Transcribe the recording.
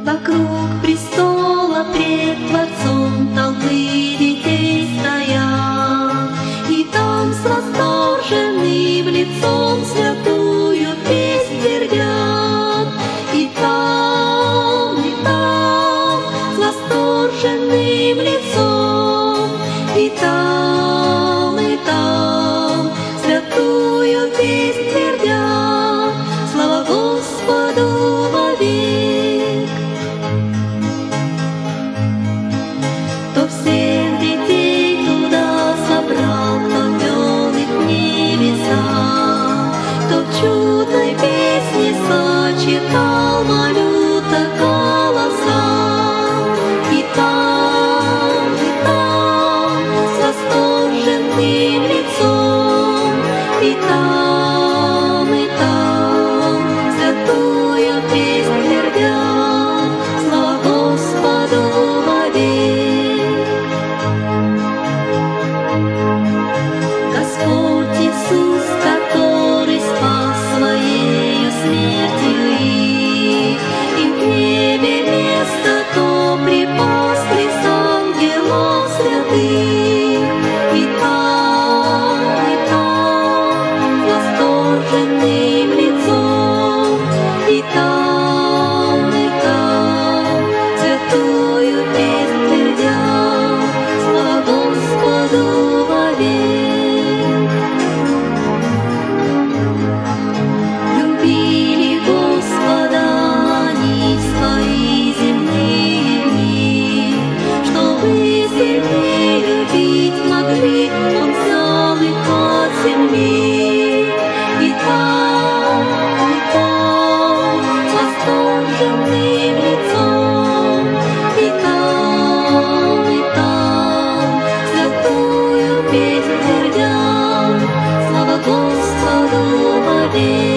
Вокруг престола пред Творцом толпы детей стоят, и там с восторженным лицом святую песнь твердят. И там с восторженным лицом, и там святую песнь твердят. Слава Господу вовек! Кто всех детей туда собрал, кто ввел их в небеса, кто в чудной песне сочетал малюта голоса. И там с восторженным лицом, и там святую песнь твердят. Слава Господу вовек! Господь Иисус, который спас Своею смертью их, и в небе место то припас близ ангелов святых. И там с восторженным лицом, и там святую песнь твердят. Слава Господу вовек! Любили Господа они свои земные дни, чтобы сильнее любить могли, Он взял их от земли. И там с восторженным лицом, и там святую песнь твердят. Слава Господу вовек!